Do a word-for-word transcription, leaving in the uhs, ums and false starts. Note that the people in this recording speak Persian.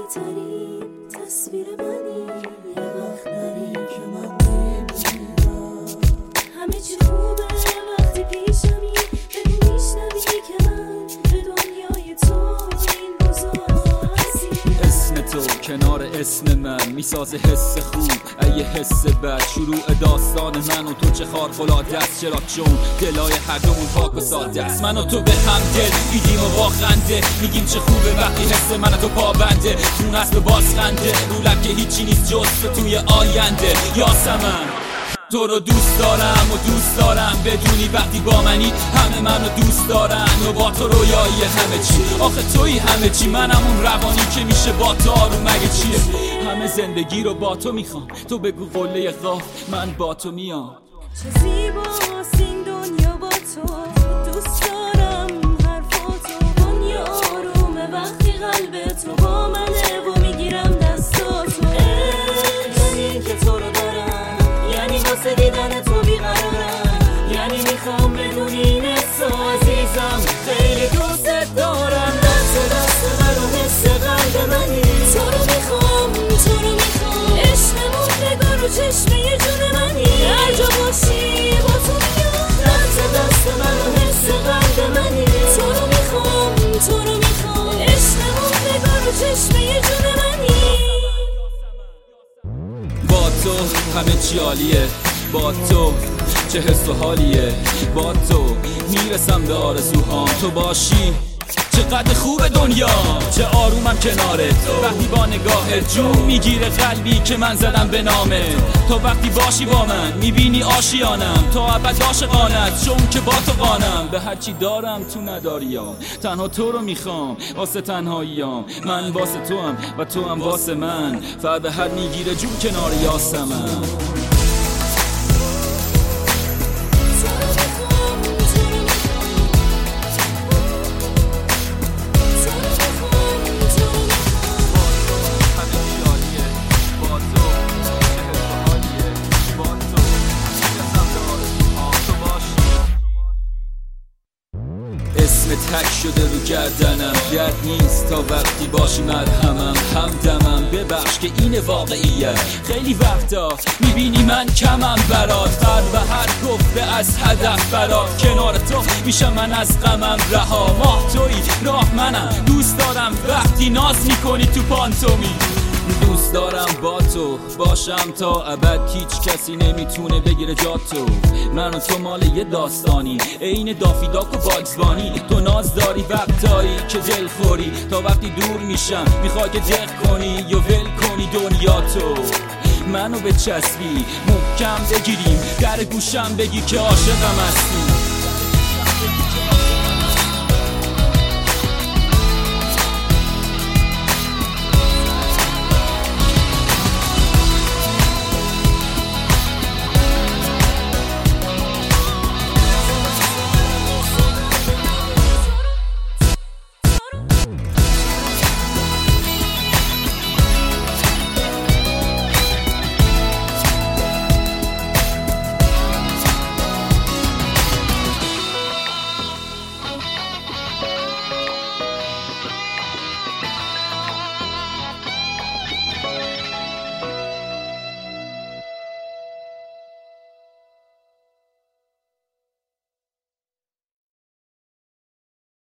ترین تصویر منی، یه وقت نری که من نمیرم. همه چی خوبه وقتی پیشمی، بگو میشنوی که من به دنیای تو این روزا هستی. اسم تو کنار اسم من میسازه حس خوب، ای حس بد شروع داستان من و تو چه خارق‌العاده است. چرا چون دلای هر دومون پاک و ساده است. من و تو به هم دل میدیم و با خنده میگیم چه خوبه وقتی حس من و تو پابنده. خون است و باز خنده رو لب که هیچی نیست جز تو توی آینده. یاسمن تو رو دوست دارم و دوست دارم بدونی وقتی با منی همه منو دوست دارن و با تو رویایی همه چی. آخه توی همه چی، منم اون روانی که میشه با تو آروم مگه چیه. همه زندگی رو با تو میخوام، تو بگو قله قاف من با تو میام. چه زیباست این دنیا با تو، دوست دارم حرفاتو. دنیا آرومه وقتی قلب تو با منه و میگیرم دستاتو. یعنی که تو رو دارم، یعنی واسه دیدن تو بیقرارم، یعنی میخوام بدونی این احسا عزیزم خیلی دوست دارم. دست دست من و حس قلب منی، تو رو میخوام تو رو میخوام. عشقمون نگاه رو چشمه جون منی، هر جا باشی با تو میام. دست دست من و حس قلب منی، تو رو میخوام تو رو میخوام. عشقمون نگاه رو چشمه جون منی. با تو همه چی عالیه، با تو چه حس و حالیه. با تو میرسم به آرزوهام، تو باشی چقدر خوب دنیا. چه آرومم کنارت وقتی با نگاهت جون میگیره قلبی که من زدم به نامه. تو وقتی باشی با من میبینی آشیانم، تا ابد عاشقانت چون که با تو قانم. به هرچی دارم تو نداریام، تنها تو رو میخوام واسه تنهاییام. من واسه تو هم و تو هم واسه من، فرد حد میگیره جون کنار یاسمن. اسم تک شده رو گردنم، گرد نیست تا وقتی باشی مرهمم. همدمم ببخش که این واقعیت، خیلی وقتا میبینی من کمم برات. فر و هر گفته از هدف برات، کنار تو میشم من از غمم رها. ماه تویی راه منم، دوست دارم وقتی ناز میکنی تو پانتومی. دوست دارم با تو باشم تا ابد، هیچ کسی نمیتونه بگیره جاتو. من و تو مال یه داستانی، عین دافی داک و باگزبانی. تو ناز داری وقتایی که دل خوری، تا وقتی دور میشم میخوای که دق کنی یا ول کنی دنیا تو. منو به چسبی محکم بگیریم، در گوشم بگی که عاشقم هستی.